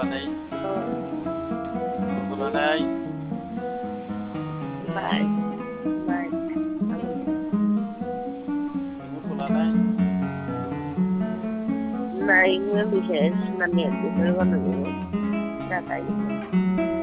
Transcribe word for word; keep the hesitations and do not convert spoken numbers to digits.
lanej. Oh, Tunggu lanay. bye. Bye. Tunggu po lanay. Na yung bihes na niya, pero ano yun? Tatay.